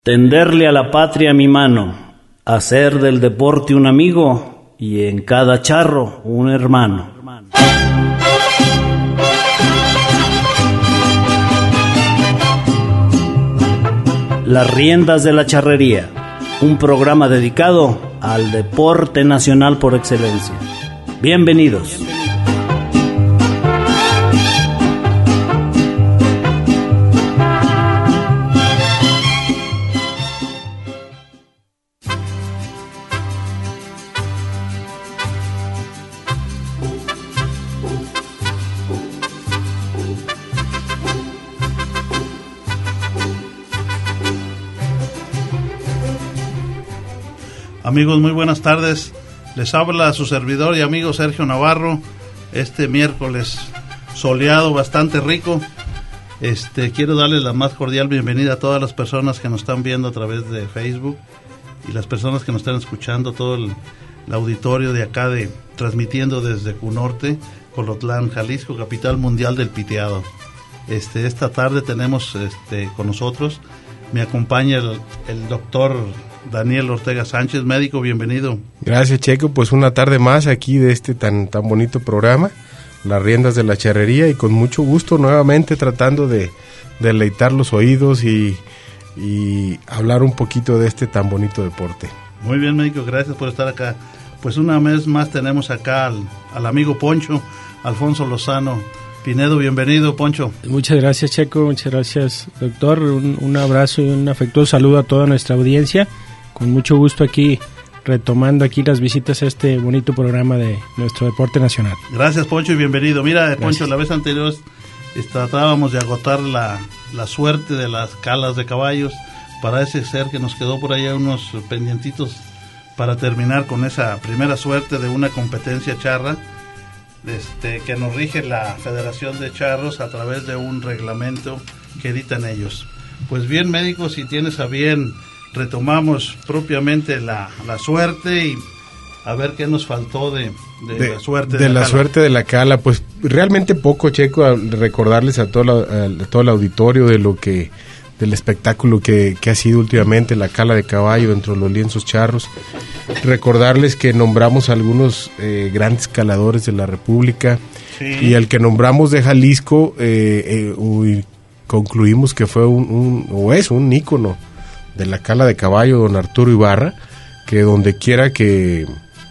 Tenderle a la patria mi mano, hacer del deporte un amigo y en cada charro un hermano. Las riendas de la charrería, un programa dedicado al deporte nacional por excelencia. Bienvenidos. Amigos, muy buenas tardes. Les habla su servidor y amigo Sergio Navarro. Este miércoles soleado, bastante rico. Quiero darles la más cordial bienvenida a todas las personas que nos están viendo a través de Facebook y las personas que nos están escuchando, todo el auditorio de acá, transmitiendo desde Cunorte, Colotlán, Jalisco, capital mundial del piteado. Esta tarde tenemos con nosotros, me acompaña el doctor Daniel Ortega Sánchez, médico, bienvenido. Gracias, Checo, pues una tarde más aquí de tan bonito programa, Las Riendas de la Charrería, y con mucho gusto nuevamente tratando de deleitar los oídos y hablar un poquito de este tan bonito deporte. Muy bien, médico, gracias por estar acá. Pues una vez más tenemos acá al amigo Poncho, Alfonso Lozano Pinedo, bienvenido, Poncho. Muchas gracias, Checo, muchas gracias, doctor. Un abrazo y un afectuoso saludo a toda nuestra audiencia. Con mucho gusto aquí, retomando aquí las visitas a este bonito programa de nuestro deporte nacional. Gracias, Poncho, y bienvenido. Mira, gracias. Poncho, la vez anterior tratábamos de agotar la suerte de las calas de caballos. Parece ser que nos quedó por allá unos pendientitos para terminar con esa primera suerte de una competencia charra que nos rige la Federación de Charros a través de un reglamento que editan ellos. Pues bien, médico, si tienes a bien, retomamos propiamente la suerte y a ver qué nos faltó de la suerte de la suerte de la cala. Pues realmente poco, Checo, a recordarles a todo el auditorio del espectáculo que ha sido últimamente la cala de caballo dentro de los lienzos charros. Recordarles que nombramos algunos grandes caladores de la República, sí, y el que nombramos de Jalisco concluimos que fue un ícono de la cala de caballo, don Arturo Ibarra, que donde quiera que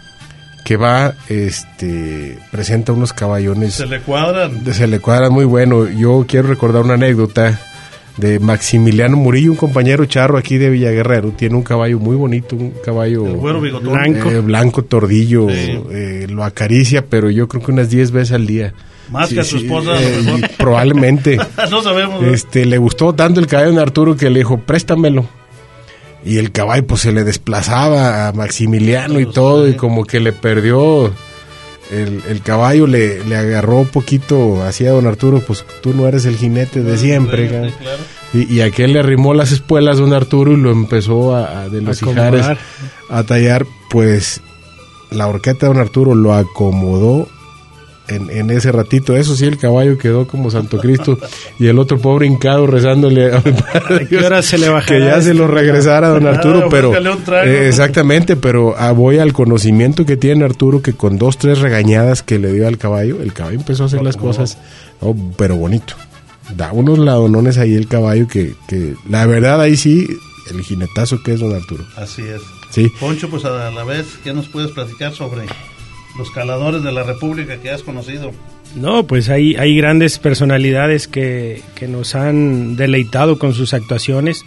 va, presenta unos caballones. Se le cuadran muy bueno. Yo quiero recordar una anécdota de Maximiliano Murillo, un compañero charro aquí de Villaguerrero. Tiene un caballo muy bonito, un caballo blanco tordillo, sí. Lo acaricia, pero yo creo que unas 10 veces al día. Más que a su esposa, probablemente. No sabemos. Le gustó tanto el caballo de Arturo que le dijo, préstamelo. Y el caballo pues se le desplazaba a Maximiliano y todo, y como que le perdió el caballo, le agarró un poquito así a don Arturo, pues tú no eres el jinete de siempre. Claro. Y aquel le arrimó las espuelas a don Arturo y lo empezó de los ijares a tallar. Pues la horqueta de don Arturo lo acomodó en ese ratito. Eso sí, el caballo quedó como Santo Cristo y el otro pobre hincado rezándole a mi padre ¿qué hora se le bajará? Que ya se lo regresara a don Arturo, pero exactamente, pero voy al conocimiento que tiene Arturo, que con 2-3 regañadas que le dio al caballo, el caballo empezó a hacer las cosas, pero bonito. Da unos ladonones ahí el caballo que la verdad ahí sí, el jinetazo que es don Arturo. Así es. Sí. Poncho, pues a la vez, ¿qué nos puedes platicar sobre los caladores de la República que has conocido? No, pues hay grandes personalidades que nos han deleitado con sus actuaciones.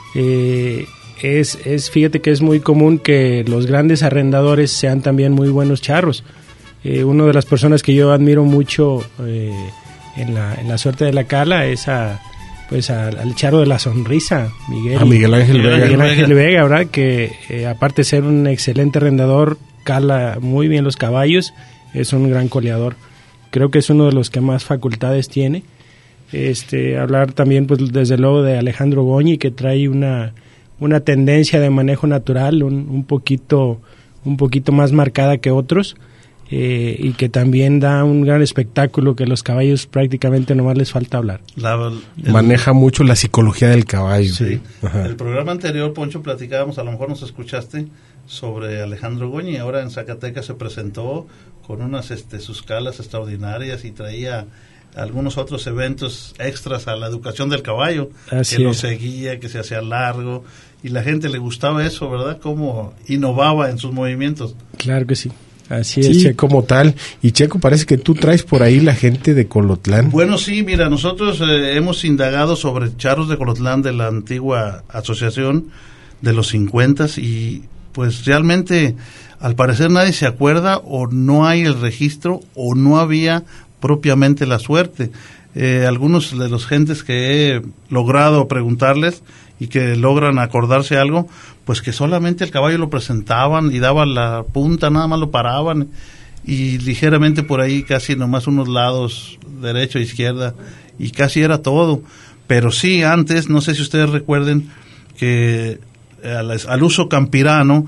Fíjate que es muy común que los grandes arrendadores sean también muy buenos charros. Una de las personas que yo admiro mucho en la suerte de la cala es al charro de la sonrisa, Miguel Ángel Vega, ¿verdad? Que aparte de ser un excelente arrendador, cala muy bien los caballos, es un gran coleador. Creo que es uno de los que más facultades tiene. Hablar también, pues desde luego, de Alejandro Goñi, que trae una tendencia de manejo natural un poquito más marcada que otros. y que también da un gran espectáculo que los caballos prácticamente nomás les falta hablar. Maneja mucho la psicología del caballo. Sí. El programa anterior, Poncho, platicábamos, a lo mejor nos escuchaste, sobre Alejandro Goñi. Y ahora en Zacatecas se presentó con unas sus calas extraordinarias y traía algunos otros eventos extras a la educación del caballo. Así que lo es. seguía, que se hacía largo, y la gente le gustaba eso, ¿verdad? Cómo innovaba en sus movimientos. Claro que sí. Así Sí, es, Checo. como tal. Y Checo, parece que tú traes por ahí la gente de Colotlán. Bueno, sí, mira, nosotros hemos indagado sobre charros de Colotlán de la antigua asociación de los 50s, y pues realmente al parecer nadie se acuerda, o no hay el registro, o no había propiamente la suerte. Algunos de los gentes que he logrado preguntarles y que logran acordarse algo, pues que solamente el caballo lo presentaban y daban la punta, nada más lo paraban, y ligeramente por ahí casi nomás unos lados, derecha e izquierda, y casi era todo. Pero sí, antes, no sé si ustedes recuerden que al uso campirano,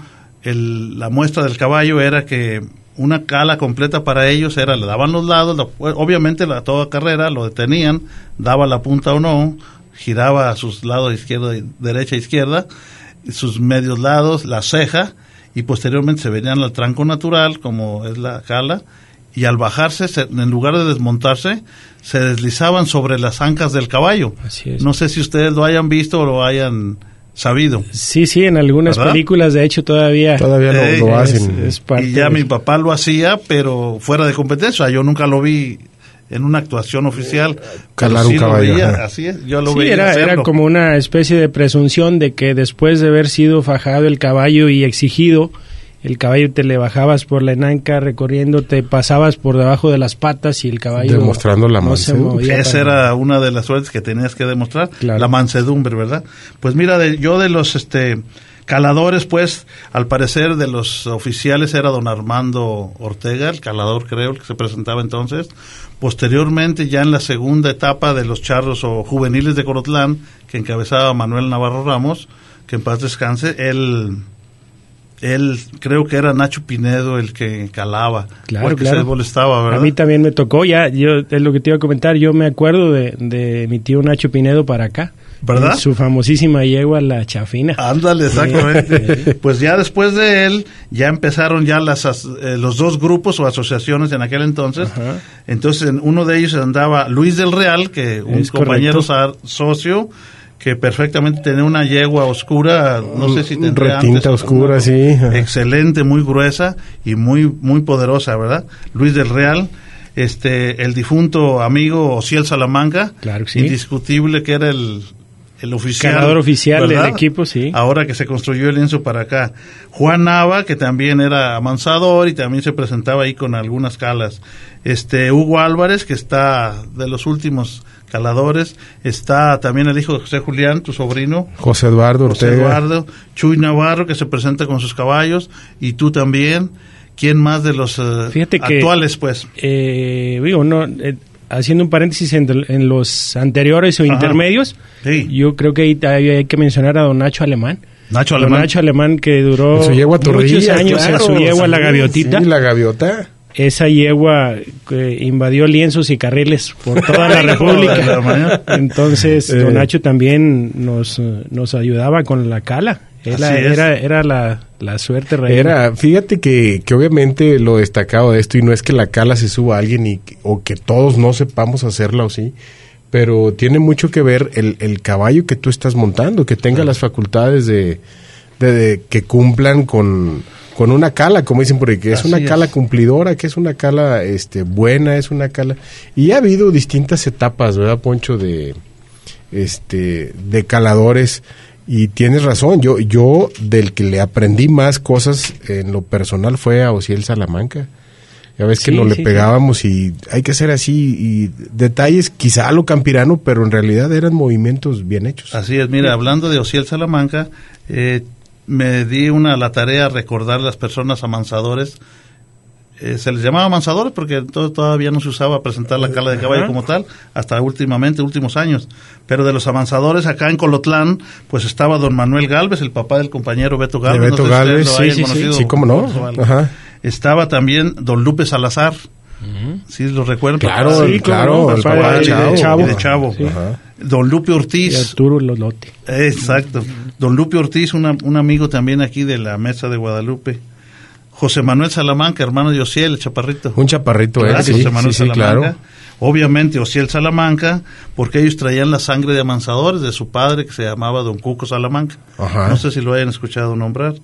la muestra del caballo era que una cala completa para ellos era, le daban los lados, obviamente toda carrera lo detenían, daba la punta o no, giraba a sus lados izquierda, derecha, izquierda, sus medios lados, la ceja, y posteriormente se venían al tranco natural, como es la cala, y al bajarse, en lugar de desmontarse, se deslizaban sobre las ancas del caballo. Así es. No sé si ustedes lo hayan visto o lo hayan sabido. Sí, en algunas ¿verdad? Películas, de hecho, todavía Lo hacen. es parte Y ya de- mi papá lo hacía, pero fuera de competencia. Yo nunca lo vi en una actuación oficial. Calar pero un sí caballo, lo veía, ajá. así es, yo lo Sí, veía era hacerlo. como una especie de presunción de que después de haber sido fajado el caballo y exigido, el caballo te le bajabas por la enanca recorriendo, te pasabas por debajo de las patas y el caballo Demostrando la no se mansedumbre. movía Esa para- era una de las suertes que tenías que demostrar, Claro. la mansedumbre, ¿verdad? Pues mira, yo de los caladores, pues, al parecer de los oficiales era don Armando Ortega, el calador, creo, el que se presentaba entonces. Posteriormente, ya en la segunda etapa de los charros o juveniles de Colotlán, que encabezaba Manuel Navarro Ramos, que en paz descanse, él creo que era Nacho Pinedo el que calaba, Claro, porque claro. se molestaba, ¿verdad? A mí también me tocó, es lo que te iba a comentar, yo me acuerdo de mi tío Nacho Pinedo para acá. ¿Verdad? En su famosísima yegua, la Chafina. Ándale, exactamente. Pues ya después de él, ya empezaron ya los dos grupos o asociaciones en aquel entonces. Ajá. Entonces, en uno de ellos andaba Luis del Real, que un Es compañero correcto. socio, que perfectamente tenía una yegua oscura, no sé si tendría retinta antes, oscura, sí. Ajá. excelente, muy gruesa y muy muy poderosa, ¿verdad? Luis del Real, el difunto amigo Ociel Salamanca, Claro que sí. indiscutible que era el oficial, Ganador oficial ¿verdad? del equipo, sí. Ahora que se construyó el lienzo para acá. Juan Nava, que también era amansador y también se presentaba ahí con algunas calas. Hugo Álvarez, que está de los últimos caladores. Está también el hijo de José Julián, tu sobrino. José Eduardo José Ortega. Eduardo. Chuy Navarro, que se presenta con sus caballos. Y tú también. ¿Quién más de los Fíjate que, actuales, pues? Haciendo un paréntesis en los anteriores o Ajá. intermedios, Sí. yo creo que ahí hay que mencionar a don Nacho Alemán. Nacho Don Alemán. Nacho Alemán, que duró En su yegua muchos Torrillas, años claro, en su yegua, sí, la Gaviotita. Sí, la gaviota. Esa yegua que invadió lienzos y carriles por toda la República. Entonces, don Nacho también nos ayudaba con la cala. Era la suerte reina. Fíjate que obviamente lo destacado de esto, y no es que la cala se suba a alguien o que todos no sepamos hacerla o sí, pero tiene mucho que ver el caballo que tú estás montando, que tenga las facultades de que cumplan con una cala, como dicen por ahí, que es Así una es. cala cumplidora, que es una cala buena, es una cala. Y ha habido distintas etapas, ¿verdad, Poncho? De caladores. Y tienes razón, yo del que le aprendí más cosas en lo personal fue a Ociel Salamanca. Ya ves que Sí, nos le sí, pegábamos y hay que hacer así, y detalles quizá a lo campirano, pero en realidad eran movimientos bien hechos. Así es, mira, hablando de Ociel Salamanca, me di la tarea a recordar las personas amansadores. Se les llamaba amansadores porque todavía no se usaba presentar la cala de caballo Ajá. como tal, hasta últimos años. Pero de los amansadores acá en Colotlán, pues estaba don Manuel Galvez, el papá del compañero Beto Galvez. De Beto no sé si Galvez, ustedes lo hayan sí, conocido, sí, cómo no. Osvaldo. Ajá. Estaba también don Lupe Salazar. ¿Sí lo recuerdan? Claro, Sí, claro, el papá papá de de Chavo. Chavo. De Chavo. Sí. Ajá. Don Lupe Y Ortiz. Arturo Lolote. Exacto. Don Lupe Ortiz, un amigo también aquí de la Mesa de Guadalupe. José Manuel Salamanca, hermano de Osiel, el chaparrito. Un chaparrito, ¿Verdad? sí, José Manuel sí, sí, Salamanca. claro. Obviamente Osiel Salamanca, porque ellos traían la sangre de amansadores de su padre, que se llamaba don Cuco Salamanca. Ajá. No sé si lo hayan escuchado nombrar.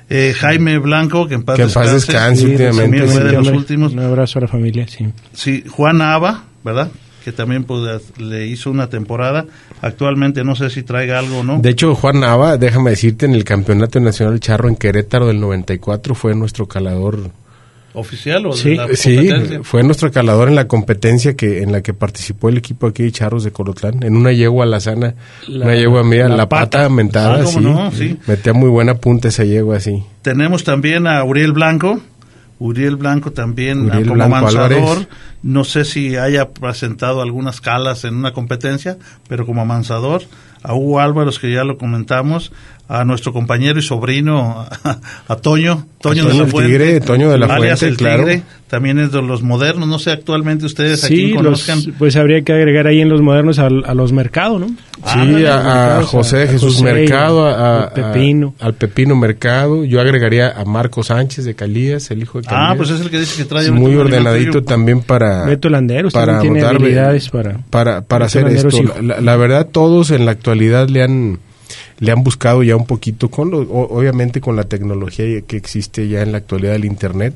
Jaime Blanco, que en paz Que en paz descanse últimamente, también fue de sí, los hombre, últimos. Un abrazo a la familia, sí. Sí, Juan Ava, ¿verdad? Que también pues, le hizo una temporada. Actualmente no sé si traiga algo o no. De hecho, Juan Nava, déjame decirte, en el Campeonato Nacional Charro en Querétaro del 94 fue nuestro calador. ¿Oficial o Sí, de la Sí, competencia? fue nuestro calador en la competencia en la que participó el equipo aquí de Charros de Colotlán, en una yegua alazana, una yegua mía, la pata mentada, Ah, ¿cómo sí. no? Sí. Metía muy buena punta esa yegua, sí. Tenemos también a Uriel Blanco. Uriel Blanco también Uriel como Blanco amansador. Álvarez. No sé si haya presentado algunas calas en una competencia, pero como amansador. A Hugo Álvarez, que ya lo comentamos. A nuestro compañero y sobrino, a Toño de la el Fuente. Tigre, Toño de la alias Fuente, el claro. Tigre, también es de los modernos. No sé actualmente ustedes a quién Sí, conozcan. pues habría que agregar ahí en los modernos a los Mercado, ¿no? Sí, a José Jesús José, Mercado, al Pepino. al Pepino Mercado. Yo agregaría a Marco Sánchez de Calías, el hijo de Calías. Pues es el que dice que trae Es un muy animal ordenadito tuyo. también para Beto Landeros para también tiene anotar, habilidades para para hacer Beto esto. Landeros, hijo. La verdad, todos en la actualidad le han buscado ya un poquito, obviamente con la tecnología que existe ya en la actualidad del internet.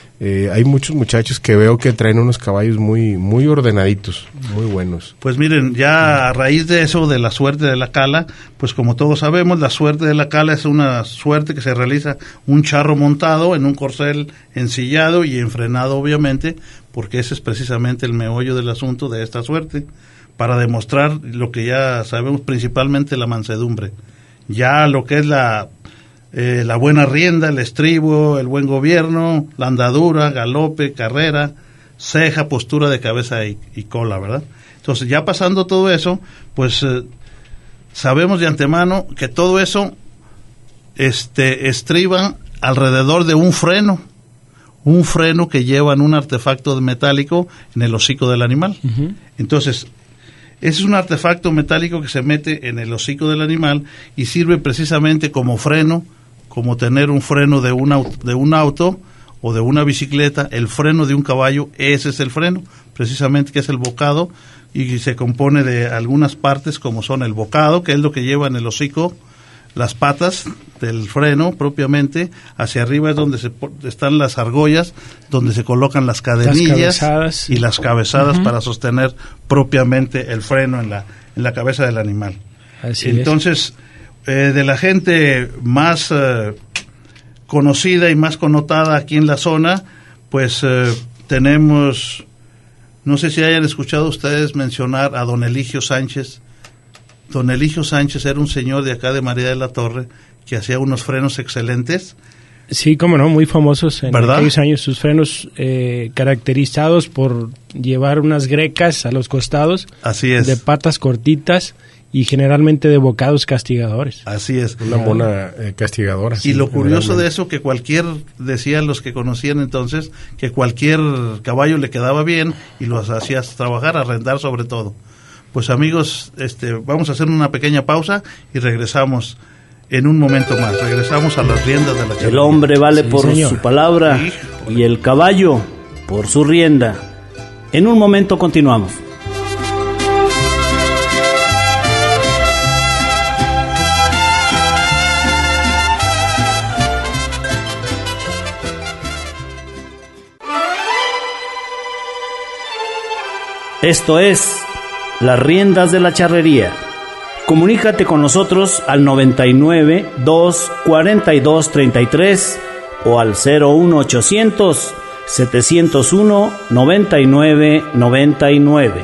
Hay muchos muchachos que veo que traen unos caballos muy muy ordenaditos, muy buenos. Pues miren, ya a raíz de eso, de la suerte de la cala, pues como todos sabemos, la suerte de la cala es una suerte que se realiza un charro montado en un corcel ensillado y enfrenado, obviamente, porque ese es precisamente el meollo del asunto de esta suerte, para demostrar lo que ya sabemos, principalmente la mansedumbre. Ya lo que es la buena rienda, el estribo, el buen gobierno, la andadura, galope, carrera, ceja, postura de cabeza y cola, ¿verdad? Entonces, ya pasando todo eso, pues sabemos de antemano que todo eso estriba alrededor de un freno que lleva en un artefacto metálico en el hocico del animal. Ujú. Entonces, ese es un artefacto metálico que se mete en el hocico del animal y sirve precisamente como freno, como tener un freno de un auto o de una bicicleta. El freno de un caballo, ese es el freno, precisamente, que es el bocado, y se compone de algunas partes como son el bocado, que es lo que lleva en el hocico, las patas del freno propiamente, hacia arriba es donde están las argollas, donde se colocan las cadenillas cabezadas. y las cabezadas Ujú. para sostener propiamente el freno en la cabeza del animal. Así Entonces, de la gente más conocida y más connotada aquí en la zona, pues tenemos, no sé si hayan escuchado ustedes mencionar a don Eligio Sánchez. Don Eligio Sánchez era un señor de acá de María de la Torre que hacía unos frenos excelentes. Sí, cómo no, muy famosos en ¿Verdad? aquellos años. Sus frenos caracterizados por llevar unas grecas a los costados, Así es. de patas cortitas y generalmente de bocados castigadores. Así es. Una buena castigadora. Y sí, lo curioso de realmente. eso, que decían los que conocían entonces, que cualquier caballo le quedaba bien y los hacías trabajar, arrendar sobre todo. Pues amigos, vamos a hacer una pequeña pausa y regresamos en un momento más. Regresamos a las riendas de la charrería. El hombre vale Sí, por señor. su palabra y el caballo por su rienda. En un momento continuamos. Esto es Las Riendas de la Charrería. Comunícate con nosotros al 99 242 33 o al 01800 701 99 99.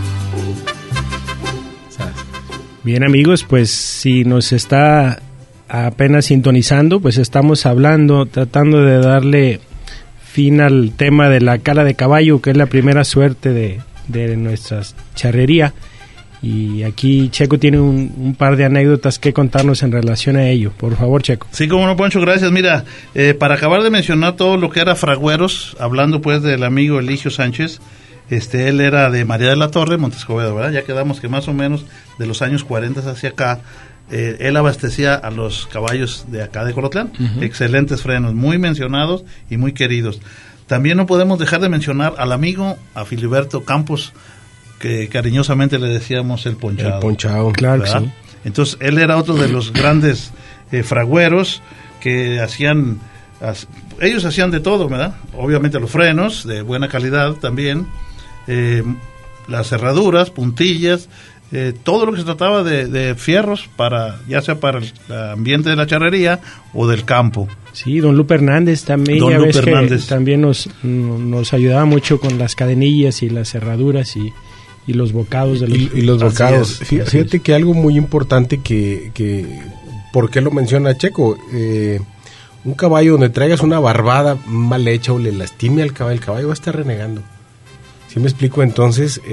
Bien amigos, pues si nos está apenas sintonizando, pues estamos tratando de darle fin al tema de la cala de caballo, que es la primera suerte de nuestra charrería. Y aquí Checo tiene un par de anécdotas que contarnos en relación a ello. Por favor, Checo. Sí, como no, Poncho, gracias. Mira, para acabar de mencionar todo lo que era fragüeros, hablando pues del amigo Eligio Sánchez, él era de María de la Torre, Montescobedo, ¿verdad? Ya quedamos que más o menos de los años 40 hacia acá, él abastecía a los caballos de acá de Colotlán. Excelentes frenos, muy mencionados y muy queridos. También no podemos dejar de mencionar al amigo, a Filiberto Campos, que cariñosamente le decíamos el ponchado. El ponchado, claro, ¿verdad? que sí. Entonces, él era otro de los grandes fragüeros que hacían, ellos hacían de todo, ¿verdad? Obviamente los frenos, de buena calidad también, las cerraduras, puntillas, todo lo que se trataba de fierros, ya sea para el ambiente de la charrería o del campo. Sí, don Lupe Hernández también, Don ya Lupe ves Hernández. que también nos ayudaba mucho con las cadenillas y las cerraduras y los bocados de los... Y los bocados. Así es. Fíjate que algo muy importante que ¿por qué lo menciona Checo? Un caballo donde traigas una barbada mal hecha o le lastime al caballo, el caballo va a estar renegando. ¿Sí me explico? Entonces,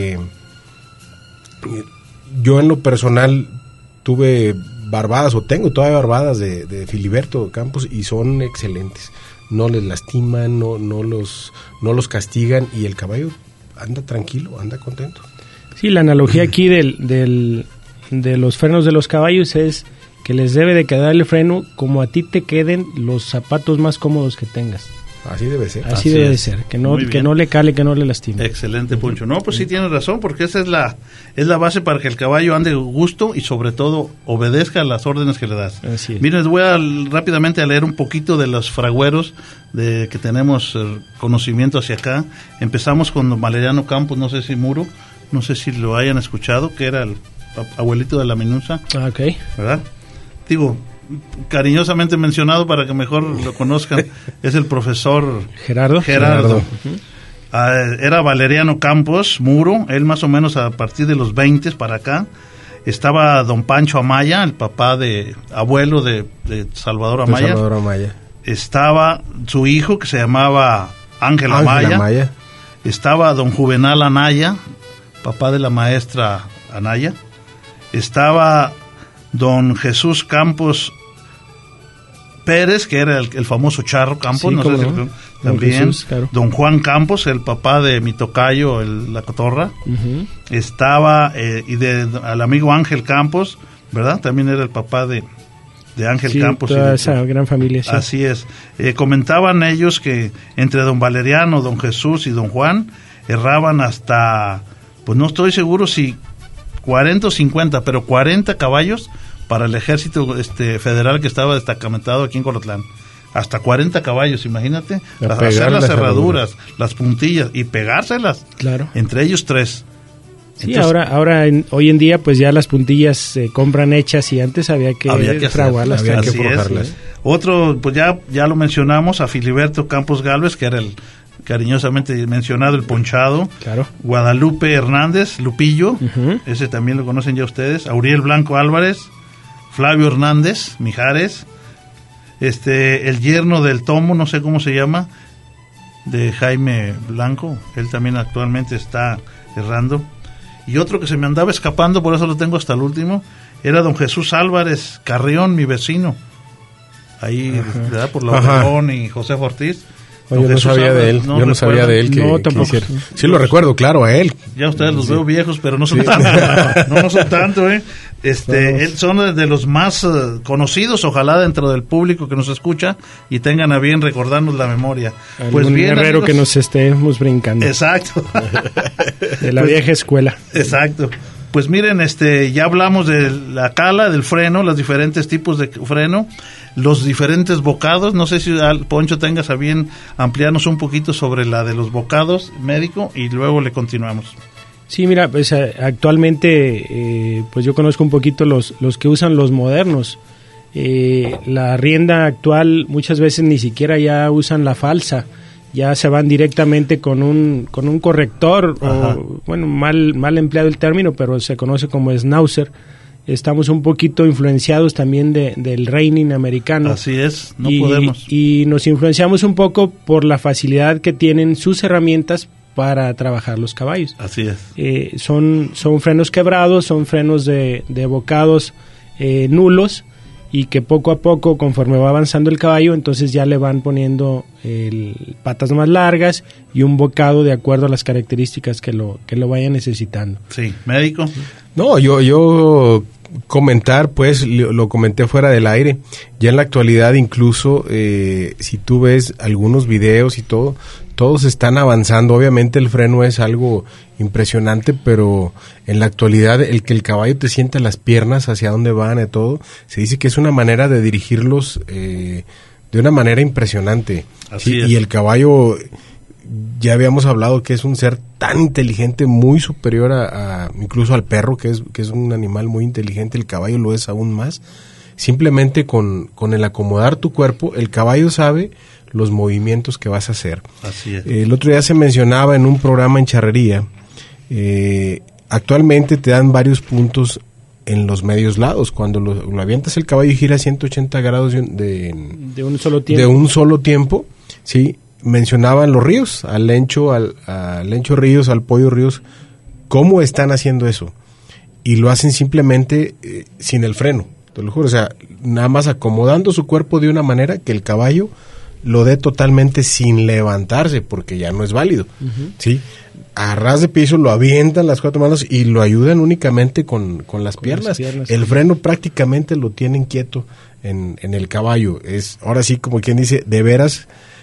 yo en lo personal tuve barbadas, o tengo todavía barbadas de Filiberto Campos, y son excelentes. No les lastiman, no los castigan, y el caballo anda tranquilo, anda contento. Sí, la analogía aquí de los frenos de los caballos es que les debe de quedar el freno como a ti te queden los zapatos más cómodos que tengas. Así debe ser. Así debe de ser, que no le cale, que no le lastime. Excelente, Poncho. No, pues sí tienes razón, porque esa es la base para que el caballo ande gusto y sobre todo obedezca las órdenes que le das. Así es. Miren, les voy rápidamente a leer un poquito de los fragüeros que tenemos conocimiento hacia acá. Empezamos con don Valeriano Campos, no sé si lo hayan escuchado, que era el abuelito de la Minusa, Ok. ¿verdad? Digo, cariñosamente mencionado para que mejor lo conozcan, es el profesor Gerardo. Era Valeriano Campos Muro, él más o menos a partir de los 20 para acá. Estaba don Pancho Amaya, el papá abuelo de Salvador Amaya. Estaba su hijo, que se llamaba Ángel Amaya. Estaba don Juvenal Anaya, papá de la maestra Anaya. Estaba don Jesús Campos Pérez, que era el famoso Charro Campos, Sí, no sé si no. también. Jesús, claro. Don Juan Campos, el papá de mi tocayo, la cotorra. Estaba, al amigo Ángel Campos, ¿verdad? También era el papá de Ángel Sí, Campos. toda esa gran familia. Sí. Así es. Comentaban ellos que entre don Valeriano, don Jesús y don Juan erraban hasta, pues no estoy seguro si 40 o 50, pero 40 caballos para el ejército federal que estaba destacamentado aquí en Colotlán. Hasta 40 caballos, imagínate, hacer las cerraduras, las puntillas y pegárselas. Claro. Entre ellos 3. Sí, entonces, hoy en día pues ya las puntillas se compran hechas y antes había que fraguarlas. Había que Así forjarlas. es. Otro, pues ya lo mencionamos, a Filiberto Campos Galvez, que era el cariñosamente mencionado, el ponchado. Claro. Guadalupe Hernández, Lupillo, ese también lo conocen ya ustedes. Auriel Blanco Álvarez, Flavio Hernández, Mijares, el yerno del Tomo, no sé cómo se llama, de Jaime Blanco, él también actualmente está errando. Y otro que se me andaba escapando, por eso lo tengo hasta el último, era don Jesús Álvarez Carrión, mi vecino, ahí, ¿verdad? Por la Obregón y José Ortiz. Yo no sabía de él, yo no sabía de él No, tampoco. Sí lo recuerdo, claro, a él. Ya ustedes los veo viejos, pero no son tanto. No son tanto, son de los más conocidos, ojalá dentro del público que nos escucha y tengan a bien recordarnos la memoria. Pues bien, guerrero, amigos, que nos estemos brincando. Exacto. De la vieja escuela. Exacto. Pues miren, ya hablamos de la cala, del freno, los diferentes tipos de freno, los diferentes bocados. No sé si, Poncho, tengas a bien ampliarnos un poquito sobre la de los bocados, médico, y luego le continuamos. Sí, mira, pues actualmente pues yo conozco un poquito los que usan los modernos. La rienda actual muchas veces ni siquiera ya usan la falsa. Ya se van directamente con un corrector, o, bueno, mal empleado el término, pero se conoce como schnauzer. estamos un poquito influenciados también del reining americano. Así es, no podemos. Y nos influenciamos un poco por la facilidad que tienen sus herramientas para trabajar los caballos. Así es. Son frenos quebrados, son frenos de bocados nulos, y que poco a poco, conforme va avanzando el caballo, entonces ya le van poniendo patas más largas y un bocado de acuerdo a las características que lo vaya necesitando. Sí, médico. No, yo comentar, pues, lo comenté fuera del aire. Ya en la actualidad, incluso, si tú ves algunos videos y todo, todos están avanzando. Obviamente el freno es algo impresionante, pero en la actualidad el que el caballo te sienta las piernas hacia dónde van y todo, se dice que es una manera de dirigirlos de una manera impresionante. Así ¿sí? es. Y el caballo, ya habíamos hablado que es un ser tan inteligente, muy superior a incluso al perro, que es un animal muy inteligente. El caballo lo es aún más. Simplemente con el acomodar tu cuerpo, el caballo sabe los movimientos que vas a hacer. Así es. El otro día se mencionaba en un programa en charrería, actualmente te dan varios puntos en los medios lados. Cuando lo avientas el caballo y gira 180 grados de un solo tiempo. De un solo tiempo, sí. Mencionaban los ríos, al Lencho Ríos, al Pollo Ríos, cómo están haciendo eso. Y lo hacen simplemente sin el freno, te lo juro. O sea, nada más acomodando su cuerpo de una manera que el caballo lo dé totalmente sin levantarse, porque ya no es válido. Uh-huh. ¿Sí? A ras de piso lo avientan las cuatro manos y lo ayudan únicamente con las piernas. El freno prácticamente lo tienen quieto en el caballo. Es ahora sí, como quien dice, de veras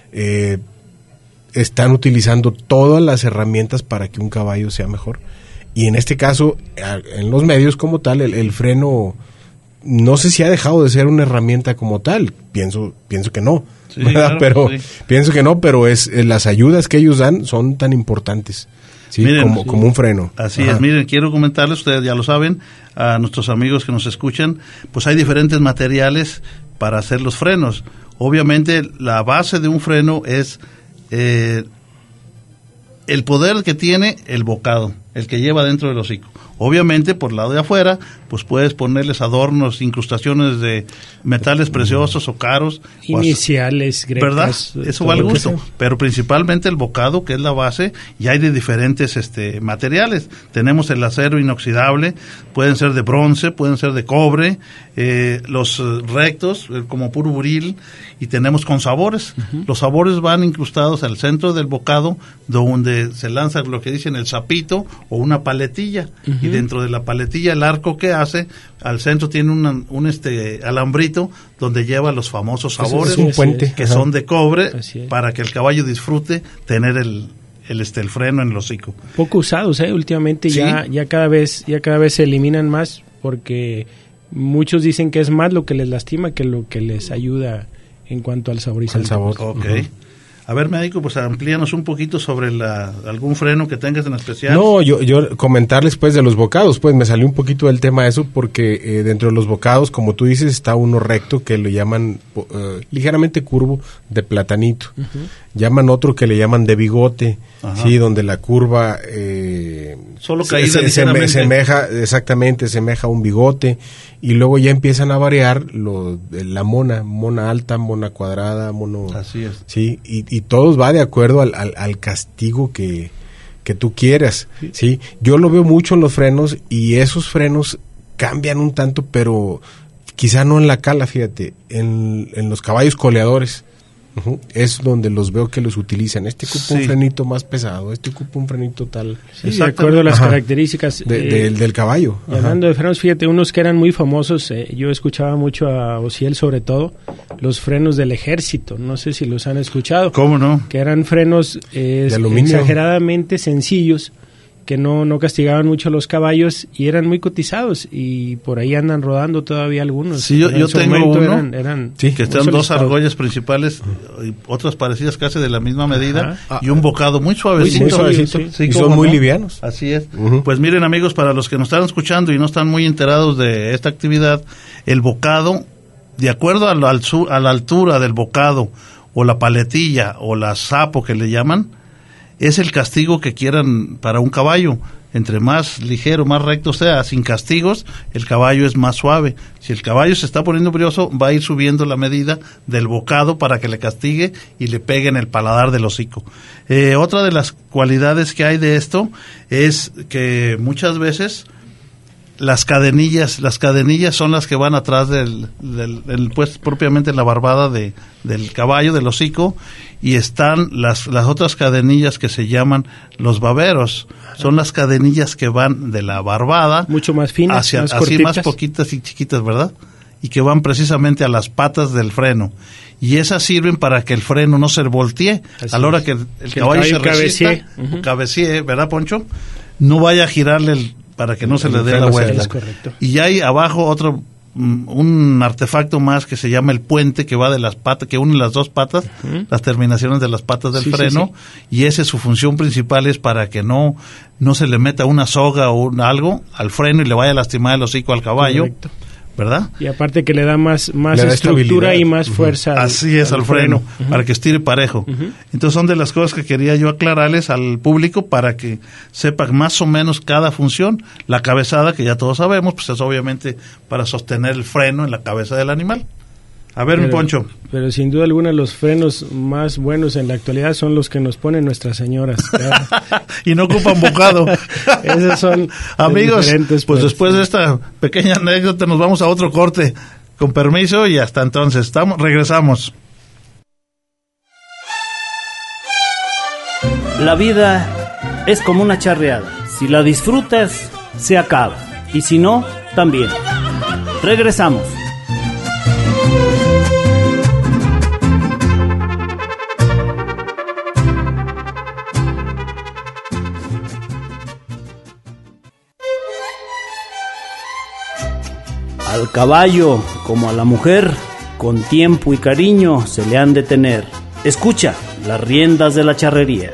están utilizando todas las herramientas para que un caballo sea mejor. Y en este caso, en los medios como tal, el freno no sé si ha dejado de ser una herramienta como tal. Pienso que no. Sí, claro, pero sí. Pienso que no, pero las ayudas que ellos dan son tan importantes, ¿sí? Miren, como un freno. Así Ajá. es, miren, quiero comentarles, ustedes ya lo saben, a nuestros amigos que nos escuchan, pues hay diferentes materiales para hacer los frenos. Obviamente la base de un freno es el poder que tiene el bocado, el que lleva dentro del hocico. Obviamente, por el lado de afuera, pues puedes ponerles adornos, incrustaciones de metales preciosos o caros. Iniciales, grecas. ¿Verdad? Eso va al gusto. Pero principalmente el bocado, que es la base, y hay de diferentes materiales. Tenemos el acero inoxidable, pueden ser de bronce, pueden ser de cobre, los rectos, como puro buril, y tenemos con sabores. Uh-huh. Los sabores van incrustados al centro del bocado, donde se lanza lo que dicen el sapito o una paletilla. Uh-huh. Y dentro de la paletilla, el arco que hace, al centro tiene un alambrito donde lleva los famosos sabores, es un puente, que son de cobre, para que el caballo disfrute tener el freno en el hocico. Poco usados, últimamente. ¿Sí? ya cada vez se eliminan más, porque muchos dicen que es más lo que les lastima que lo que les ayuda en cuanto al saborizante. El sabor. Ok. Uh-huh. A ver, médico, pues amplíanos un poquito sobre algún freno que tengas en especial. No, yo comentarles pues de los bocados, pues me salió un poquito del tema eso, porque dentro de los bocados, como tú dices, está uno recto que lo llaman ligeramente curvo, de platanito. Uh-huh. Llaman otro que le llaman de bigote, sí, donde la curva solo caída semeja a un bigote, y luego ya empiezan a variar la mona alta, mona cuadrada, mono. Así es. Sí, y todos va de acuerdo al castigo que tú quieras, ¿sí? Yo lo veo mucho en los frenos, y esos frenos cambian un tanto, pero quizá no en la cala, fíjate, en los caballos coleadores. Uh-huh. Es donde los veo que los utilizan. Este ocupa un frenito más pesado, este ocupa un frenito tal. Sí, de acuerdo a las características del caballo. Y hablando de frenos, fíjate, unos que eran muy famosos, yo escuchaba mucho a Osiel, sobre todo, los frenos del ejército. No sé si los han escuchado. ¿Cómo no? Que eran frenos de aluminio, exageradamente sencillos, que no castigaban mucho a los caballos y eran muy cotizados, y por ahí andan rodando todavía algunos. Sí, yo tengo uno eran que están dos argollas principales, y otras parecidas casi de la misma medida, y un bocado muy suavecito. Muy suavecito. Sí, y son muy livianos. Así es. Uh-huh. Pues miren, amigos, para los que nos están escuchando y no están muy enterados de esta actividad, el bocado, de acuerdo a la altura del bocado, o la paletilla, o la sapo que le llaman, es el castigo que quieran para un caballo. entre más ligero, más recto sea, sin castigos, el caballo es más suave. Si el caballo se está poniendo brioso, va a ir subiendo la medida del bocado para que le castigue y le pegue en el paladar del hocico. Otra de las cualidades que hay de esto es que muchas veces las cadenillas son las que van atrás pues propiamente la barbada del caballo, del hocico, y están las otras cadenillas que se llaman los baberos. Son las cadenillas que van de la barbada mucho más finas, hacia, más así cortitas. más poquitas y chiquitas, ¿verdad? Y que van precisamente a las patas del freno. Y esas sirven para que el freno no se voltee. Así a la hora es. que el Que caballo el se caballo resista, cabecee, ¿verdad, Poncho? No vaya a girarle para que no se le dé la vuelta. Es correcto. Y hay abajo otro, un artefacto más que se llama el puente, que va de las patas, que une las dos patas, las terminaciones de las patas del freno, y esa es su función principal, es para que no se le meta una soga o algo al freno y le vaya a lastimar el hocico al caballo. Correcto. ¿Verdad? Y aparte que le da más Le da estructura estabilidad. y más fuerza. Así es, al freno, para que estire parejo. Entonces son de las cosas que quería yo aclararles al público para que sepan más o menos cada función. La cabezada, que ya todos sabemos, pues es obviamente para sostener el freno en la cabeza del animal. A ver, mi Poncho. Pero sin duda alguna los frenos más buenos en la actualidad son los que nos ponen nuestras señoras. Y no ocupan bocado. Esos son amigos, diferentes, pues después de esta pequeña anécdota nos vamos a otro corte. Con permiso y hasta entonces. Regresamos. La vida es como una charreada. Si la disfrutas, se acaba. Y si no, también. Regresamos. Al caballo, como a la mujer, con tiempo y cariño se le han de tener. Escucha las riendas de la charrería.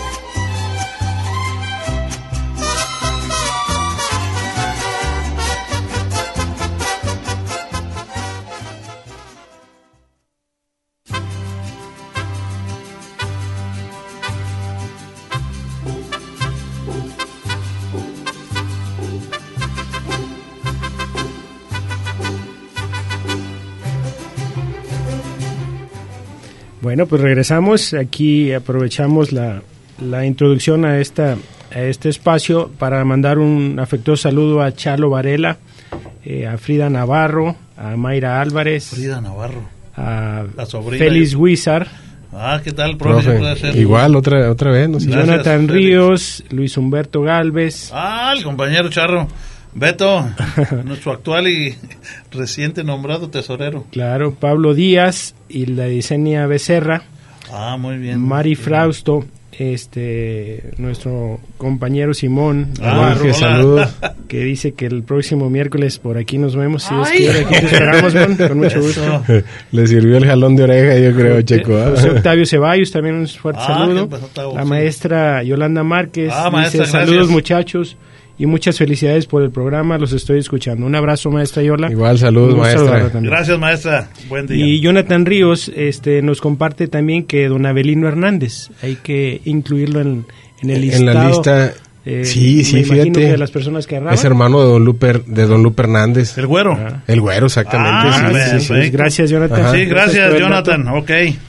Bueno, pues regresamos. Aquí aprovechamos la introducción a este espacio para mandar un afectuoso saludo a Chalo Varela, a Frida Navarro, a Mayra Álvarez, Frida Navarro, a la sobrina. Félix Huizar. ¿Qué tal, profe? ¿Puede ser? Igual, otra vez. No sé. Gracias, Jonathan Félix. Ríos, Luis Humberto Galvez. El compañero Charro. Beto, nuestro actual y reciente nombrado tesorero. Claro, Pablo Díaz y la Yesenia Becerra. Muy bien. Mari Frausto, nuestro compañero Simón Navarro, que saludos. que dice que el próximo miércoles por aquí nos vemos. Si Dios quiere, aquí te esperamos, con mucho gusto. Le sirvió el jalón de oreja, yo creo, Checo. José Octavio Ceballos, también un fuerte saludo. ¿qué pasó, Octavio? La Sí. maestra Yolanda Márquez maestra, dice, saludos gracias. muchachos y muchas felicidades por el programa, los estoy escuchando. Un abrazo, maestra Yola. Igual, saludos, Un gusto saludarla maestra. también. Gracias, maestra. Buen día. Y Jonathan Ríos nos comparte también que don Abelino Hernández, hay que incluirlo en el listado. En la lista, sí, me imagino fíjate. que de las personas que agarraban. Es hermano de don Lupe Hernández. El güero. El güero, exactamente. sí, bien, sí, sí. perfecto. Gracias, Jonathan. Ajá. Sí, gracias, por el Jonathan. dato. Ok.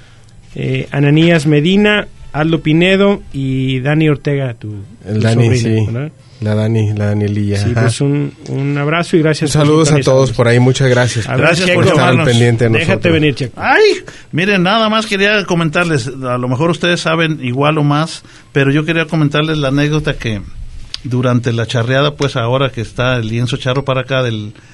Ananías Medina, Aldo Pinedo y Dani Ortega, tu Dani, sobrina, sí. ¿verdad? La Danielilla. Sí, ajá. pues un abrazo y gracias. por Saludos a sintonizarnos. todos por ahí, muchas gracias. A ver, Gracias Checo, por estar al llamarnos. pendiente de nosotros. Déjate venir, Checo. Miren, nada más quería comentarles, a lo mejor ustedes saben igual o más, pero yo quería comentarles la anécdota que durante la charreada, pues ahora que está el lienzo charro para acá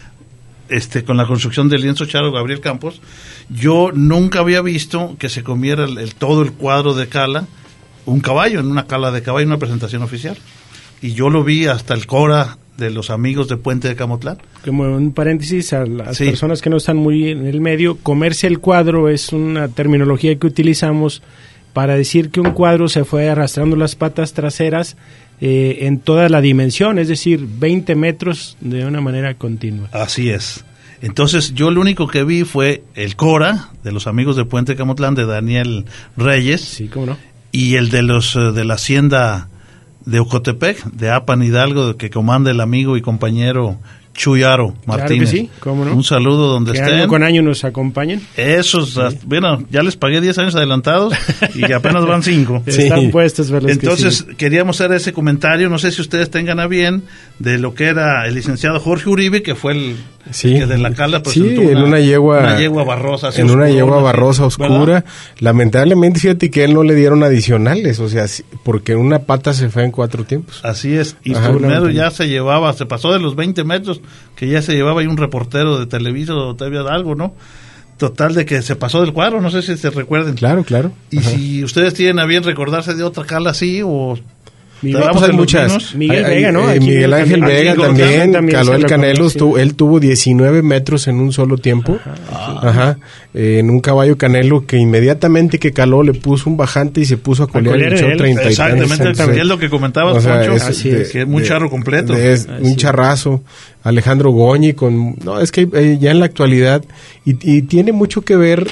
con la construcción del lienzo charro Gabriel Campos, yo nunca había visto que se comiera todo el cuadro de cala, un caballo, en una cala de caballo, en una presentación oficial. Y yo lo vi hasta el Cora de los amigos de Puente de Camotlán. Como un paréntesis a las Sí. personas que no están muy en el medio, comerse el cuadro es una terminología que utilizamos para decir que un cuadro se fue arrastrando las patas traseras en toda la dimensión, es decir, 20 metros de una manera continua. Así es. Entonces yo lo único que vi fue el Cora de los amigos de Puente de Camotlán de Daniel Reyes, Sí, cómo no. y el de los de la hacienda de Ocotepec, de Apan Hidalgo, que comanda el amigo y compañero Chuyaro Martínez. Claro que sí, cómo no. Un saludo donde que estén. Año con año nos acompañan. Esos, sí. Bueno, ya les pagué 10 años adelantados y apenas van 5. Sí. Están puestos para los Entonces, que sí. Queríamos hacer ese comentario, no sé si ustedes tengan a bien, de lo que era el licenciado Jorge Uribe, que fue el que de la Cala presentó en una yegua barrosa. En una yegua barrosa oscura. ¿Verdad? Lamentablemente, fíjate que él no le dieron adicionales, o sea, porque una pata se fue en 4 tiempos. Así es, y primero ya se pasó de los 20 metros, que ya se llevaba ahí un reportero de Televisa o TV algo, ¿no? Total de que se pasó del cuadro, no sé si se recuerden. Claro. Y si ustedes tienen a bien recordarse de otra Cala así, o... hay muchas. Miguel Vega, ¿no? Miguel Ángel Vega también caló el Canelo. Él tuvo 19 metros en un solo tiempo. En un caballo Canelo que inmediatamente que caló le puso un bajante y se puso a colear el show 30 y exactamente, también lo que comentabas, Poncho, que es muy charro completo. Es un charrazo. Alejandro Goñi es que ya en la actualidad y tiene mucho que ver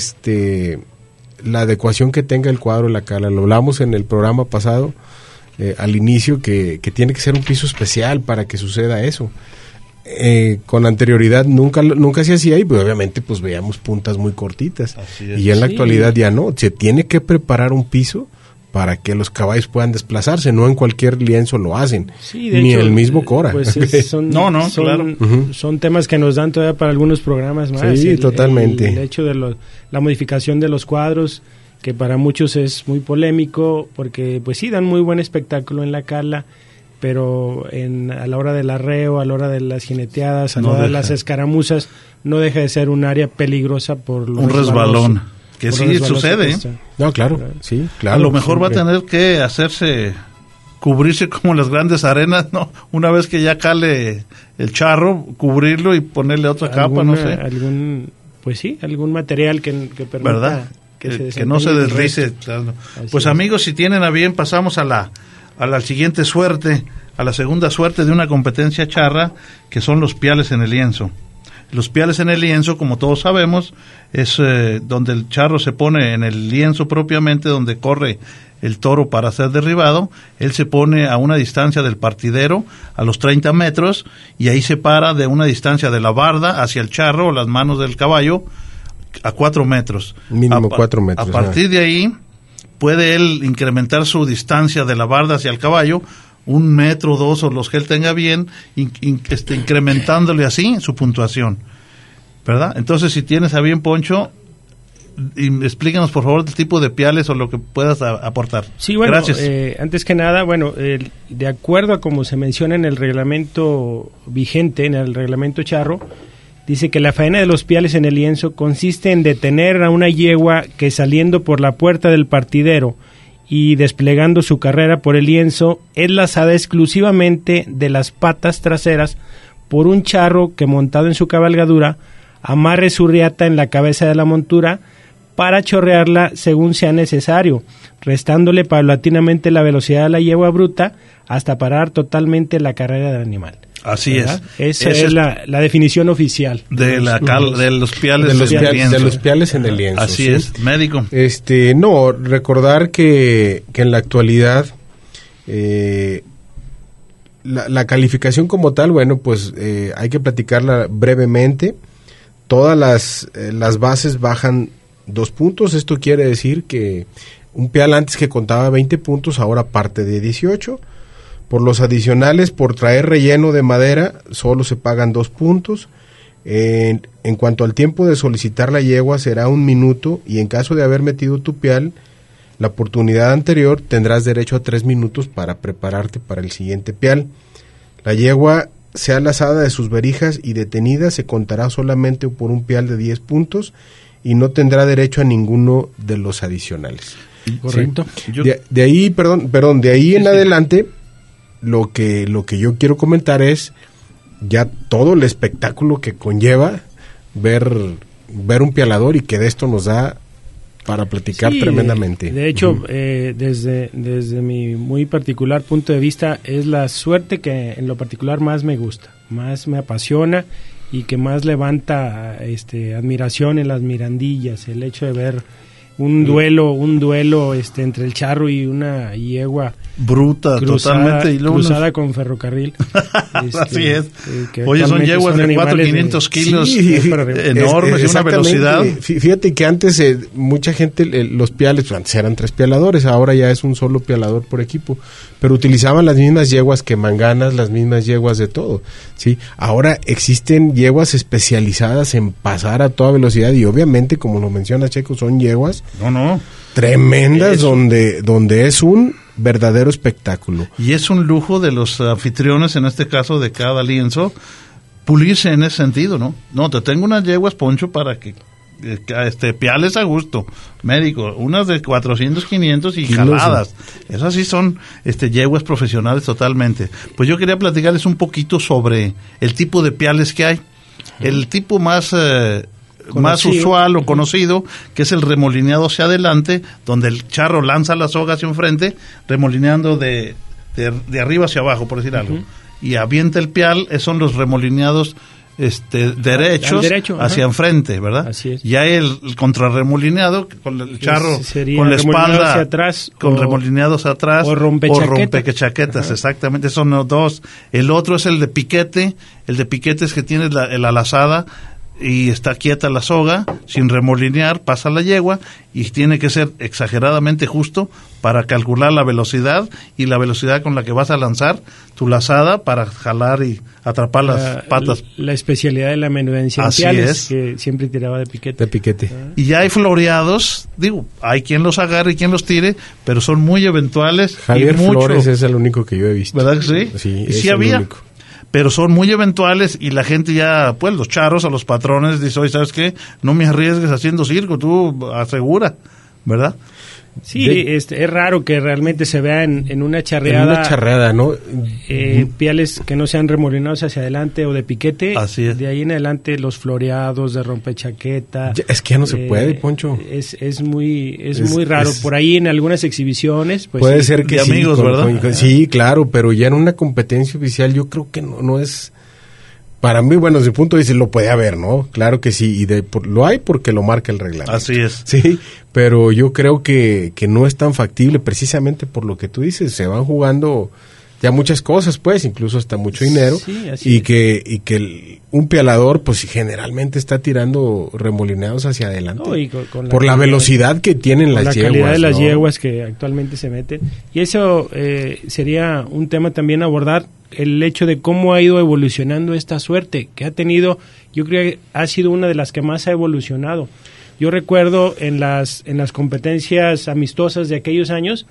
la adecuación que tenga el cuadro de la Cala. Lo hablamos en el programa pasado. Al inicio que tiene que ser un piso especial para que suceda eso. Con anterioridad nunca se hacía y pues obviamente pues veíamos puntas muy cortitas y ya en la actualidad ya no, se tiene que preparar un piso para que los caballos puedan desplazarse, no en cualquier lienzo lo hacen, ni en el mismo Cora. Pues son temas que nos dan todavía para algunos programas más. Sí, totalmente. El hecho de la modificación de los cuadros, que para muchos es muy polémico, porque pues sí dan muy buen espectáculo en la Cala, pero a la hora del arreo, a la hora de las jineteadas, a la hora de las escaramuzas, no deja de ser un área peligrosa por los un resbalón, que sí sucede. No, claro, sí, claro. A lo mejor va a tener que cubrirse como las grandes arenas, ¿no? Una vez que ya cale el charro, cubrirlo y ponerle otra capa, no sé. Algún material que permita... ¿Verdad? Que no se deslice. Pues amigos, si tienen a bien, pasamos a la siguiente suerte, a la segunda suerte de una competencia charra, que son los piales en el lienzo. Los piales en el lienzo, como todos sabemos, es donde el charro se pone en el lienzo propiamente, donde corre el toro para ser derribado. Él se pone a una distancia del partidero, a los 30 metros, y ahí se para de una distancia de la barda hacia el charro o las manos del caballo, a 4 metros. Mínimo 4 metros. A partir de ahí, puede él incrementar su distancia de la barda hacia el caballo, 1 metro, 2, o los que él tenga bien, incrementándole así su puntuación. ¿Verdad? Entonces, si tienes a bien, Poncho, explícanos, por favor, el tipo de piales o lo que puedas aportar. Sí, bueno, gracias. Antes que nada, de acuerdo a como se menciona en el reglamento vigente, en el reglamento charro, dice que la faena de los piales en el lienzo consiste en detener a una yegua que saliendo por la puerta del partidero y desplegando su carrera por el lienzo es lazada exclusivamente de las patas traseras por un charro que, montado en su cabalgadura, amarre su riata en la cabeza de la montura para chorrearla según sea necesario, restándole paulatinamente la velocidad de la yegua bruta hasta parar totalmente la carrera del animal. Así ¿verdad? Esa es la definición oficial de los piales de los piales en el lienzo. Así es, médico. Recordar que en la actualidad la calificación como tal, hay que platicarla brevemente. Todas las bases bajan 2 puntos. Esto quiere decir que un pial antes que contaba 20 puntos ahora parte de 18. Por los adicionales, por traer relleno de madera, solo se pagan 2 puntos. En cuanto al tiempo de solicitar la yegua, será 1 minuto, y en caso de haber metido tu pial, la oportunidad anterior, tendrás derecho a 3 minutos para prepararte para el siguiente pial. La yegua, sea lazada de sus verijas y detenida, se contará solamente por un pial de 10 puntos y no tendrá derecho a ninguno de los adicionales. Correcto. ¿Sí? De ahí en adelante... Lo que yo quiero comentar es ya todo el espectáculo que conlleva ver un pialador, y que de esto nos da para platicar tremendamente. De hecho, desde mi muy particular punto de vista, es la suerte que en lo particular más me gusta, más me apasiona y que más levanta admiración en las mirandillas, el hecho de ver un duelo entre el charro y una yegua bruta, totalmente, y luego cruzada con ferrocarril. Así es. Oye, son yeguas de 400-500 kilos, sí, enormes, y una velocidad. Fíjate que antes mucha gente, los piales, antes eran 3 pialadores, ahora ya es un solo pialador por equipo, pero utilizaban las mismas yeguas que manganas, las mismas yeguas de todo, ¿sí? Ahora existen yeguas especializadas en pasar a toda velocidad y obviamente, como lo menciona Checo, son yeguas tremendas, donde es un verdadero espectáculo. Y es un lujo de los anfitriones, en este caso de cada lienzo, pulirse en ese sentido, ¿no? No, te tengo unas yeguas, Poncho, para que piales a gusto, médico, unas de 400, 500 y jaladas. Esas sí son yeguas profesionales totalmente. Pues yo quería platicarles un poquito sobre el tipo de piales que hay. El tipo más usual o conocido, que es el remolineado hacia adelante, donde el charro lanza la soga hacia enfrente, remolineando de arriba hacia abajo, por decir algo, y avienta el pial. Son los remolineados derechos hacia enfrente, ¿verdad? Así es. Y hay el contrarremolineado con el charro con la espalda hacia atrás, con remolineados atrás, o rompechaquetas, exactamente, son los dos. El otro es el de piquete es que tiene la lazada y está quieta la soga, sin remolinear, pasa la yegua, y tiene que ser exageradamente justo para calcular la velocidad y la velocidad con la que vas a lanzar tu lazada para jalar y atrapar las patas. La especialidad de la menudencia en piales, que siempre tiraba de piquete. Y ya hay floreados, hay quien los agarre y quien los tire, pero son muy eventuales. Javier Flores es el único que yo he visto. ¿Verdad que sí? Sí, y sí había. Único. Pero son muy eventuales y la gente ya, pues los charros, a los patrones, dice, oye, ¿sabes qué? No me arriesgues haciendo circo, tú asegura, ¿verdad? Sí, es raro que realmente se vea en una charreada. En una charreada, ¿no? Piales que no sean remolinados hacia adelante o de piquete. Así es. De ahí en adelante los floreados de rompechaqueta. Es que ya no se puede, Poncho. Es muy raro. Por ahí en algunas exhibiciones, pues puede ser que de sí, amigos, ¿verdad? Sí, claro, pero ya en una competencia oficial yo creo que no es. Para mí, bueno, desde el punto de vista lo puede haber, ¿no? Claro que sí, y lo hay porque lo marca el reglamento. Así es. Sí, pero yo creo que no es tan factible precisamente por lo que tú dices, se van jugando ya muchas cosas, pues, incluso hasta mucho dinero, sí, así que un pialador, pues, generalmente está tirando remolineados hacia adelante, no, y con por la velocidad que tienen las yeguas. La calidad de las yeguas que actualmente se meten, y eso sería un tema también a abordar, el hecho de cómo ha ido evolucionando esta suerte que ha tenido. Yo creo que ha sido una de las que más ha evolucionado. Yo recuerdo en las competencias amistosas de aquellos años,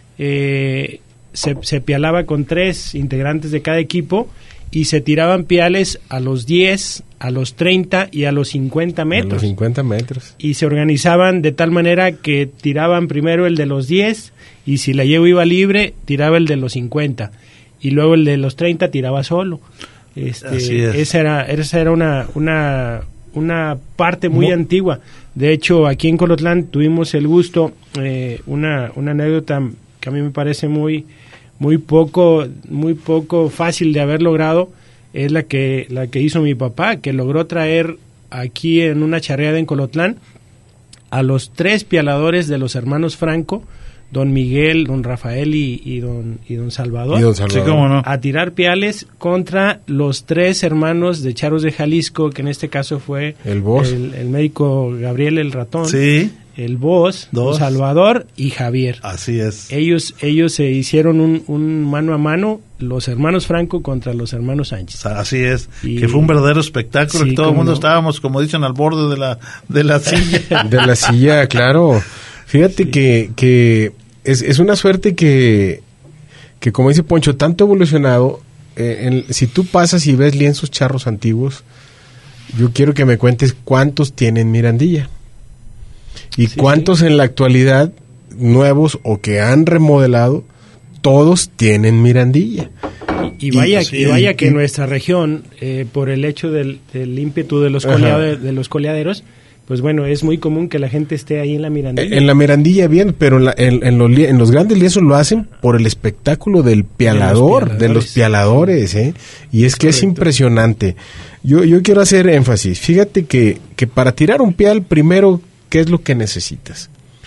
se pialaba con 3 integrantes de cada equipo y se tiraban piales a los 10, a los 30 y a los 50 metros. A los 50 metros. Y se organizaban de tal manera que tiraban primero el de los 10 y si la yegua iba libre, tiraba el de los 50. Y luego el de los 30 tiraba solo. Así es. Esa era una parte muy antigua. De hecho, aquí en Colotlán tuvimos el gusto, una anécdota que a mí me parece muy poco fácil de haber logrado, es la que hizo mi papá, que logró traer aquí en una charreada en Colotlán a los 3 pialadores de los hermanos Franco, don Miguel, don Rafael y don Salvador, Sí, cómo no, a tirar piales contra los 3 hermanos de charros de Jalisco, que en este caso fue el Boss, el médico Gabriel el Ratón, sí, el Boss, don Salvador y Javier. Así es. Ellos se hicieron un mano a mano, los hermanos Franco contra los hermanos Sánchez. Así es, que fue un verdadero espectáculo, y todo el mundo estábamos, como dicen, al borde de la silla. De la silla, claro. Fíjate que es una suerte que como dice Poncho, tanto evolucionado. Si tú pasas y ves lienzos charros antiguos, yo quiero que me cuentes cuántos tienen mirandilla y cuántos en la actualidad nuevos o que han remodelado, todos tienen mirandilla. Y vaya que en nuestra región, por el hecho del ímpetu de los coleaderos, pues bueno, es muy común que la gente esté ahí en la mirandilla. En la mirandilla bien, pero en los grandes lienzos lo hacen por el espectáculo del pialador, de los pialadores, ¿eh? Y es que es impresionante. Yo quiero hacer énfasis. Fíjate que para tirar un pial, primero, ¿qué es lo que necesitas?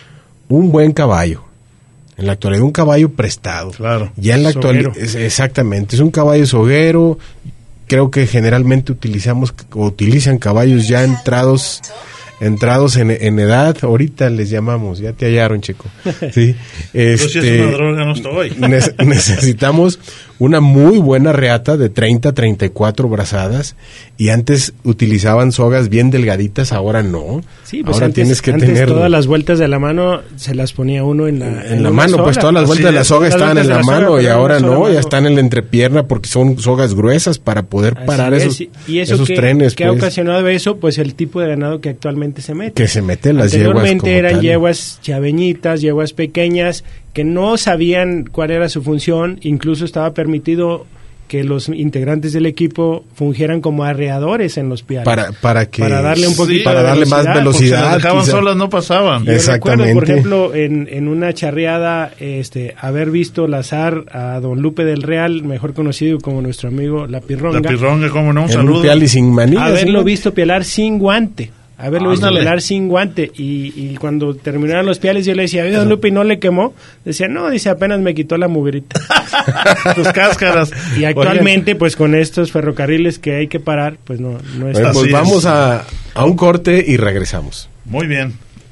un buen caballo. En la actualidad, un caballo prestado. Claro. Ya en la actualidad, exactamente, es un caballo soguero. Creo que generalmente utilizan caballos ya entrados en edad. Ahorita les llamamos, ya te hallaron, Checo. Sí. Pero si es una droga, no estoy. Necesitamos una muy buena reata de 30 a 34 brazadas, y antes utilizaban sogas bien delgaditas, ahora no. Sí, pues ahora antes, tienes que antes tener todas las vueltas de la mano se las ponía uno en la mano, soga. pues todas las vueltas de la soga estaban en la mano, y ahora no, ya mano. están en la entrepierna porque son sogas gruesas para poder parar esos trenes. ¿Qué ha pues, ocasionado eso? Pues el tipo de ganado que actualmente se mete. que se meten las yeguas. Anteriormente eran tal. yeguas chaveñitas, yeguas pequeñas, que no sabían cuál era su función. Incluso estaba permitido que los integrantes del equipo fungieran como arreadores en los piales. Para darle un poquito para de darle más Porque velocidad. si las dejaban quizá. solas no pasaban. Yo Exactamente. recuerdo, por ejemplo, en una charreada, haber visto lazar a don Lupe del Real, mejor conocido como nuestro amigo La Pirronga. La Pirronga, cómo no, un En saludo. un pial y sin manillas. Haberlo ¿no? visto pialar sin guante. Ándale. Y cuando terminaron los piales yo le decía, don Lupe, ¿y no le quemó? Decía, no, dice, apenas me quitó la mugrita. Tus cáscaras. Y actualmente, pues con estos ferrocarriles que hay que parar, pues no es Bueno, Así pues es. vamos a un corte y regresamos. Muy bien.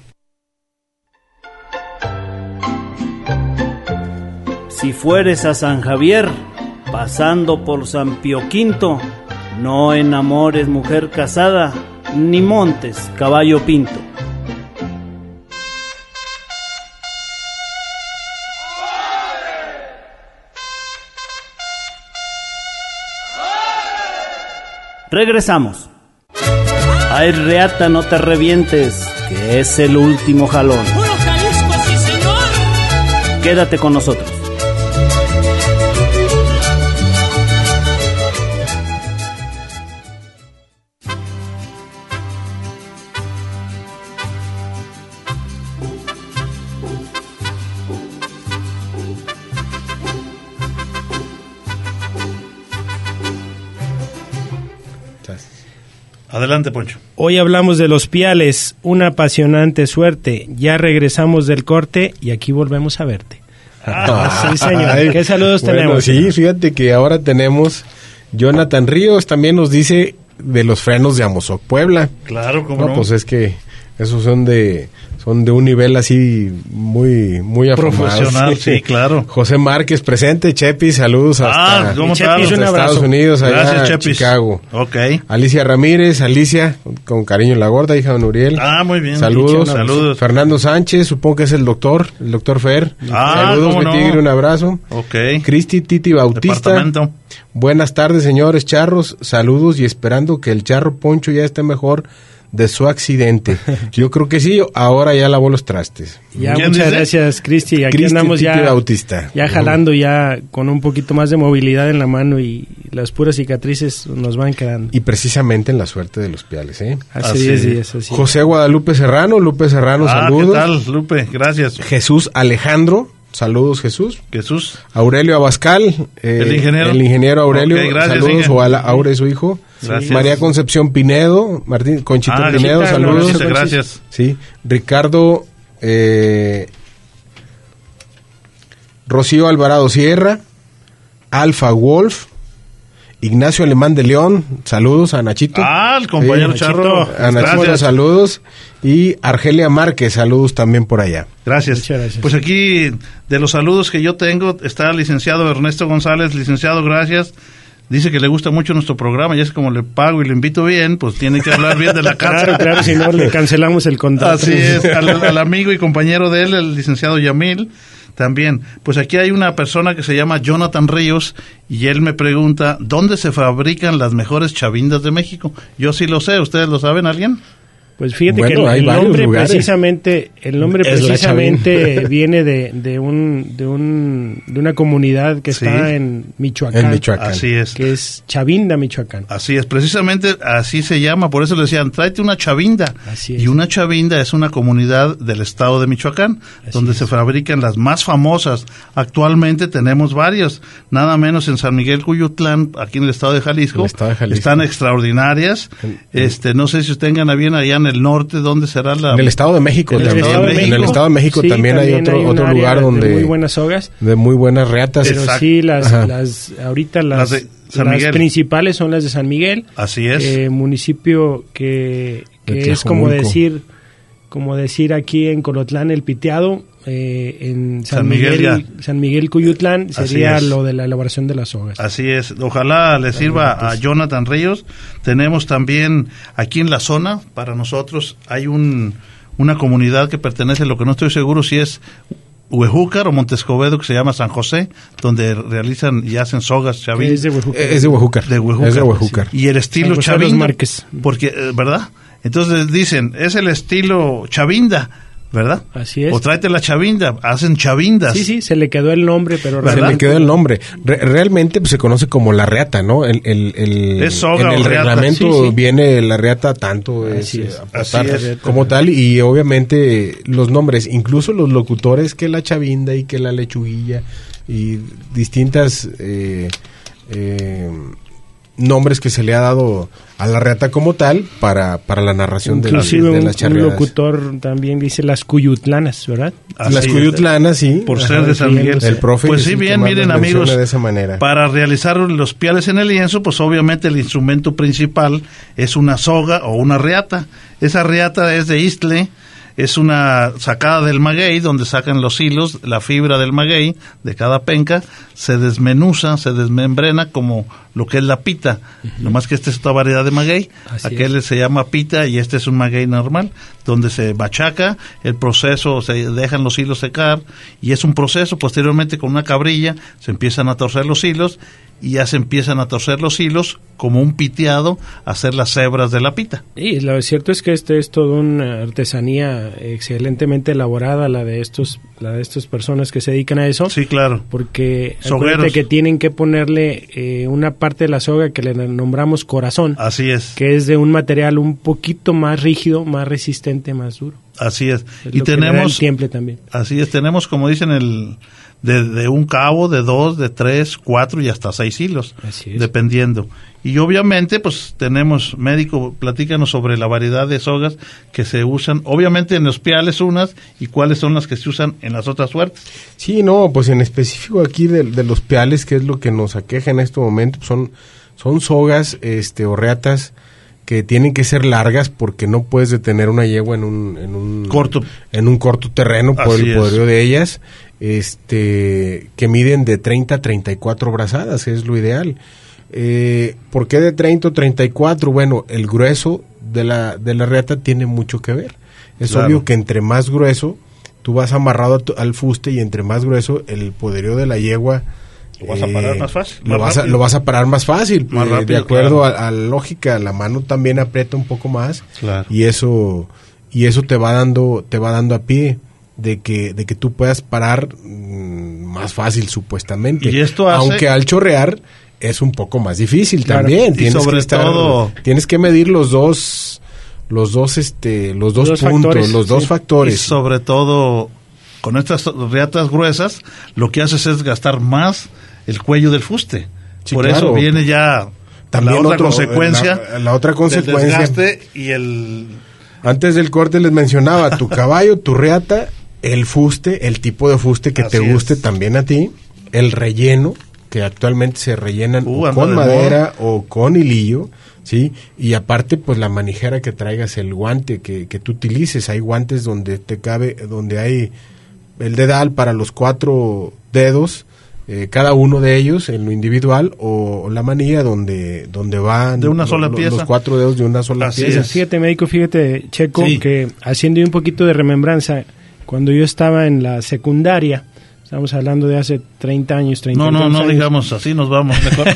Si fueres a San Javier, pasando por San Pío V, no enamores mujer casada, ni montes caballo pinto. Regresamos. Ay, reata, no te revientes, que es el último jalón. ¡Puro Jalisco, sí, señor! Quédate con nosotros. Adelante, Poncho. Hoy hablamos de los piales, una apasionante suerte. Ya regresamos del corte y aquí volvemos a verte. Sí, señor. Ay, ¿Qué saludos bueno, tenemos? Sí, fíjate que ahora tenemos Jonathan Ríos, también nos dice de los frenos de Amozoc Puebla. Claro, cómo no. Pues es que esos son de un nivel así muy afamado. Profesional, sí, claro. José Márquez presente, Chepis, saludos hasta, ¿cómo Chepis, estás? un hasta abrazo. Estados Unidos, allá Gracias, en Chepis. Chicago. Ok. Alicia Ramírez, Alicia, con cariño la gorda, hija de Nuriel. Muy bien. Saludos. Saludos. Fernando Sánchez, supongo que es el doctor Fer. Saludos, cómo mi no. tigre, un abrazo. Ok. Cristi Titi Bautista. Departamento. Buenas tardes, señores charros. Saludos y esperando que el charro Poncho ya esté mejor de su accidente. Yo creo que sí, ahora ya lavó los trastes. Ya, ¿Quién muchas dice? gracias, Cristi. Aquí Cristi andamos Titi ya, Bautista. ya jalando ya con un poquito más de movilidad en la mano y las puras cicatrices nos van quedando. Y precisamente en la suerte de los piales, ¿eh? Hace Así 10 es. días. Así. José Guadalupe Serrano, saludos. ¿Qué tal, Lupe? Gracias. Jesús Alejandro, saludos Jesús. Jesús. Aurelio Abascal, ¿El ingeniero? El ingeniero Aurelio, Ok, gracias, saludos, Inge. o Aure, su hijo. Gracias. María Concepción Pinedo, Conchita Pinedo, Conchita, saludos. Conchita, gracias. Sí, Ricardo, Rocío Alvarado Sierra, Alfa Wolf, Ignacio Alemán de León, saludos a Nachito. El compañero Sí, Charro. A Nachito, Gracias. saludos. Y Argelia Márquez, saludos también por allá. Gracias. Muchas gracias. Pues aquí, de los saludos que yo tengo, está el licenciado Ernesto González. Licenciado, gracias. Dice que le gusta mucho nuestro programa y es como le pago y le invito bien, pues tiene que hablar bien de la casa. Claro, si no le cancelamos el contrato. Así es, al amigo y compañero de él, el licenciado Yamil, también. Pues aquí hay una persona que se llama Jonathan Ríos y él me pregunta, ¿dónde se fabrican las mejores chavindas de México? Yo sí lo sé, ¿ustedes lo saben, alguien? Pues fíjate Bueno, que hay el varios nombre lugares. precisamente, Es la precisamente viene de una comunidad que Sí. está en Michoacán, En Michoacán. Así es. que es Chavinda, Michoacán. Así es, precisamente así se llama, por eso le decían, tráete una chavinda. Así es. Y una chavinda es una comunidad del estado de Michoacán, donde se fabrican las más famosas. Actualmente tenemos varios, nada menos en San Miguel Cuyutlán, aquí en el estado de Jalisco. El estado de Jalisco. Están extraordinarias. No sé si tengan a bien allá en el norte, ¿dónde será la...? En el Estado de México. En el también. Estado de México. En el Estado de México Sí, también hay un otro área lugar donde... de muy buenas sogas. De muy buenas reatas. Pero Exacto. sí, Ajá. ahorita Las de San Miguel. principales son las de San Miguel. Así es. Municipio que De es como decir aquí en Colotlán el Piteado, en San Miguel ya. San Miguel Cuyutlán Así sería es. lo de la elaboración de las sogas. Así es. Ojalá le sirva a Jonathan Ríos. Tenemos también aquí en la zona, para nosotros, hay una comunidad que pertenece, lo que no estoy seguro si es Huejúcar o Montescobedo, que se llama San José, donde realizan y hacen sogas chavín. Es de Huejúcar. Es de Huejúcar. De Huejúcar. Es de Huejúcar. Y el estilo San José de los chavinda, Márquez. porque, ¿verdad? Entonces dicen, es el estilo chavinda, ¿verdad? Así es. O tráete la chavinda, hacen chavindas. Sí, se le quedó el nombre, pero Se le quedó el nombre. Realmente pues, se conoce como la reata, ¿no? Es soga en el o reata. reglamento Sí, sí. viene la reata tanto Así es, es. apostar Así es. como tal, y obviamente los nombres, incluso los locutores, que la chavinda y que la lechuguilla y distintas nombres que se le ha dado a la reata como tal para la narración de inclusive las un charreadas. locutor también dice las cuyutlanas, ¿verdad? Así Las es. cuyutlanas, sí. Por Ajá, ser de San Miguel. El profe Pues es sí, el que bien, más miren los amigos, menciona de esa manera. para realizar los piales en el lienzo, pues obviamente el instrumento principal es una soga o una reata. Esa reata es de istle, es una sacada del maguey, donde sacan los hilos, la fibra del maguey, de cada penca, se desmenuza, se desmembrena como lo que es la pita, nomás que esta es otra variedad de maguey, Así aquel se llama pita y este es un maguey normal, donde se machaca, el proceso, se dejan los hilos secar, y es un proceso, posteriormente con una cabrilla, se empiezan a torcer los hilos, y ya se empiezan a torcer los hilos como un piteado, a hacer las hebras de la pita. Y lo cierto es que este es toda una artesanía excelentemente elaborada, la de estas personas que se dedican a eso. Sí, claro. Porque Sogueros. acuérdate que tienen que ponerle una parte de la soga que le nombramos corazón, Así es. que es de un material un poquito más rígido, más resistente, más duro. Así es. Es Y lo que le da el tenemos, tiemple también. así es, tenemos, como dicen, de un cabo, de 2, de 3, 4 y hasta 6 hilos, Así es. dependiendo. Y obviamente, pues tenemos, médico, platícanos sobre la variedad de sogas que se usan, obviamente en los piales unas, y cuáles son las que se usan en las otras suertes. Sí, no, pues en específico aquí de los piales, que es lo que nos aqueja en este momento, son sogas o reatas que tienen que ser largas porque no puedes detener una yegua en un corto terreno por Así el poderío de ellas, que miden de 30 a 34 brazadas, es lo ideal. ¿Por qué de 30 o 34? Bueno, el grueso de la reata tiene mucho que ver. Es Claro. obvio que entre más grueso, tú vas amarrado al fuste, y entre más grueso, el poderío de la yegua... Lo vas a parar más fácil, Lo más vas, rápido. lo vas a parar más fácil. Más rápido, de acuerdo claro. a la lógica, la mano también aprieta un poco más. Claro. Y eso te va dando a pie de que tú puedas parar más fácil, supuestamente. Y esto hace... Aunque al chorrear es un poco más difícil, Claro. también. Y sobre todo- tienes que medir los dos puntos, factores, los dos sí. Y factores. sobre todo, con estas reatas gruesas, lo que haces es gastar más el cuello del fuste. Sí, Por claro. eso viene ya También la otra consecuencia. la otra del consecuencia. desgaste y el... Antes del corte les mencionaba tu caballo, tu reata, el fuste, el tipo de fuste que Así te guste es. también a ti, el relleno, que actualmente se rellenan o anda con de madera o con hilillo, ¿sí? Y aparte, pues la manijera que traigas, el guante que tú utilices. Hay guantes donde te cabe, donde hay el dedal para los 4 dedos, cada uno de ellos en lo individual, o la manilla donde van De una sola pieza. los 4 dedos de una sola Así pieza. es. Fíjate, médico, fíjate, Checo, Sí. que haciendo un poquito de remembranza, cuando yo estaba en la secundaria, estamos hablando de hace 30 años, 30 No años. digamos así, nos vamos mejor.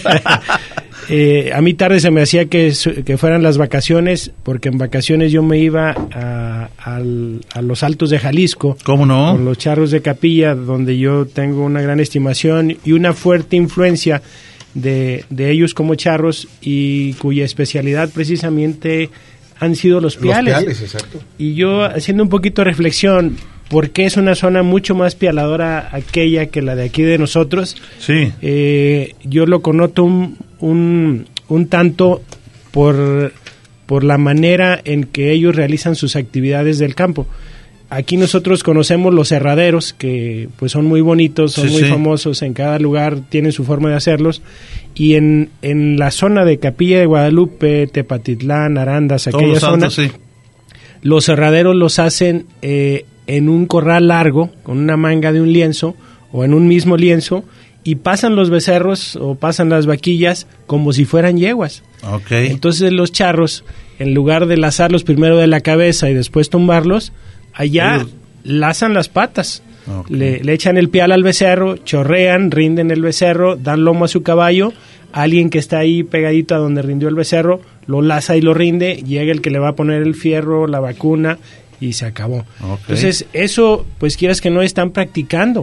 A mí tarde se me hacía que fueran las vacaciones, porque en vacaciones yo me iba a los Altos de Jalisco, ¿Cómo no? con los charros de Capilla, donde yo tengo una gran estimación y una fuerte influencia de ellos como charros, y cuya especialidad precisamente han sido los piales. Los piales, exacto. Y yo, haciendo un poquito de reflexión, ¿por qué es una zona mucho más pialadora aquella que la de aquí de nosotros? Sí. Yo lo connoto un tanto por por la manera en que ellos realizan sus actividades del campo. Aquí nosotros conocemos los herraderos, que pues son muy bonitos, son muy famosos, en cada lugar tienen su forma de hacerlos, y en la zona de Capilla de Guadalupe, Tepatitlán, Arandas, aquella zona, los herraderos los hacen en un corral largo, con una manga de un lienzo, o en un mismo lienzo, y pasan los becerros o pasan las vaquillas como si fueran yeguas. Okay. Entonces los charros, en lugar de lazarlos primero de la cabeza y después tumbarlos, allá lazan las patas, le echan el pial al becerro, chorrean, rinden el becerro, dan lomo a su caballo, alguien que está ahí pegadito a donde rindió el becerro, lo laza y lo rinde, llega el que le va a poner el fierro, la vacuna, y se acabó. Entonces eso, pues quieras que no, están practicando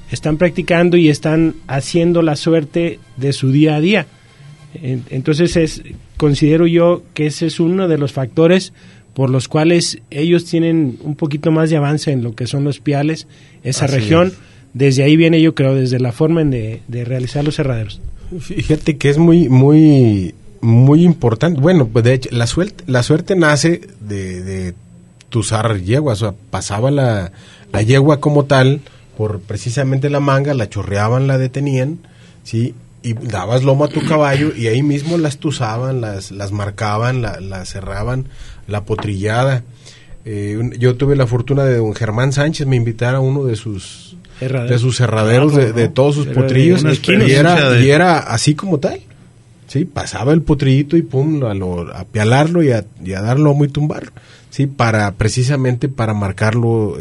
y están haciendo la suerte de su día a día. Entonces considero yo que ese es uno de los factores por los cuales ellos tienen un poquito más de avance en lo que son los piales, esa región. Desde ahí viene, yo creo, desde la forma de realizar los herraderos. Fíjate que es muy importante. Bueno, pues de hecho, la suerte nace de tuzar yeguas. O sea, pasaba la yegua como tal por precisamente la manga, la chorreaban, la detenían, ¿sí? Y dabas lomo a tu caballo y ahí mismo las tuzaban, las marcaban, la cerraban, la potrillada. Yo tuve la fortuna de don Germán Sánchez me invitara a uno de sus herraderos, de todos sus potrillos, y era así como tal. Sí, pasaba el potrillito y pum, a pialarlo y a dar lomo y tumbarlo. Sí, precisamente para marcarlo,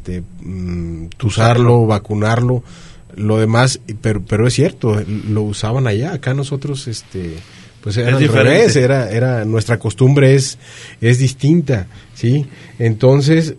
tuzarlo, vacunarlo, lo demás, pero es cierto, lo usaban allá. Acá nosotros pues era al revés, era nuestra costumbre es distinta, ¿sí? Entonces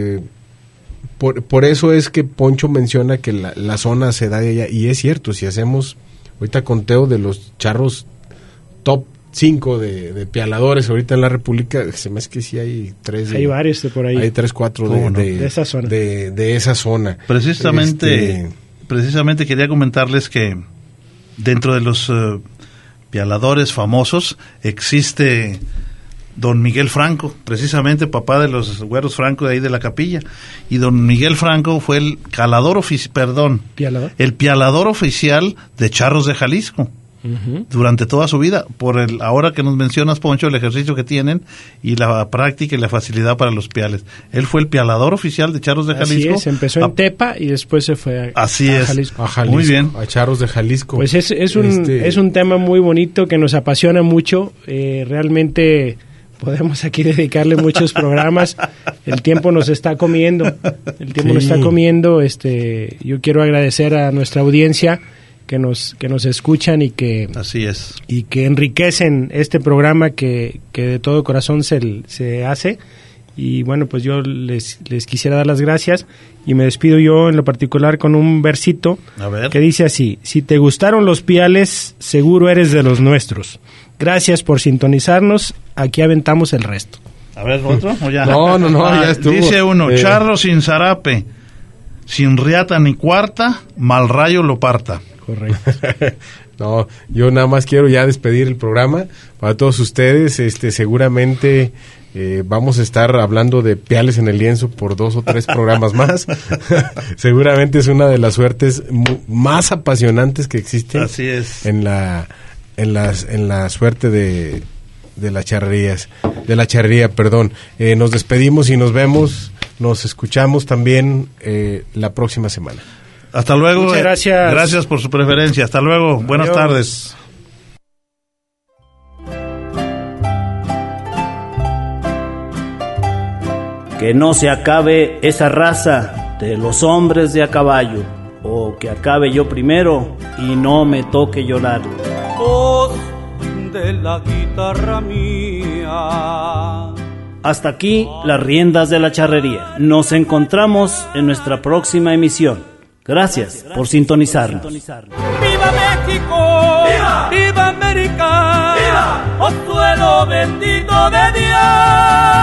por eso es que Poncho menciona que la zona se da de allá, y es cierto. Si hacemos ahorita conteo de los charros top 5 de pialadores ahorita en la República, se me hace que sí hay 3. Hay varios por ahí. Hay 3, 4 de esa zona. De esa zona. Precisamente quería comentarles que dentro de los pialadores famosos existe don Miguel Franco, precisamente papá de los güeros Franco de ahí de la Capilla, y don Miguel Franco fue el pialador oficial de charros de Jalisco. Durante toda su vida, ahora que nos mencionas, Poncho, el ejercicio que tienen y la práctica y la facilidad para los piales. Él fue el pialador oficial de charros de Jalisco. Así es, empezó en Tepa y después se fue a Jalisco. A Jalisco. Muy bien. A charros de Jalisco. Pues es un tema muy bonito que nos apasiona mucho. Realmente podemos aquí dedicarle muchos programas. El tiempo nos está comiendo. Yo quiero agradecer a nuestra audiencia que nos escuchan y que así es, y que enriquecen este programa que de todo corazón se hace. Y bueno, pues yo les quisiera dar las gracias y me despido yo en lo particular con un versito que dice así: si te gustaron los piales, seguro eres de los nuestros. Gracias por sintonizarnos, aquí aventamos el resto. A ver, ¿otro? ¿O ya? No, ya estuvo. Dice uno, charro sin zarape, sin riata ni cuarta, mal rayo lo parta. Correcto. No, yo nada más quiero ya despedir el programa para todos ustedes. Seguramente vamos a estar hablando de piales en el lienzo por 2 o 3 programas más. Seguramente es una de las suertes más apasionantes que existen. Así es. En la suerte de las charrerías, perdón. Nos despedimos y nos vemos, nos escuchamos también la próxima semana. Hasta luego. Muchas gracias. Gracias por su preferencia. Hasta luego. Adiós. Buenas tardes. Que no se acabe esa raza de los hombres de a caballo, o que acabe yo primero y no me toque llorar. Voz de la guitarra mía. Hasta aquí las riendas de la charrería. Nos encontramos en nuestra próxima emisión. Gracias por sintonizarnos. ¡Viva México! ¡Viva! ¡Viva América! ¡Viva! ¡Oh suelo bendito de Dios!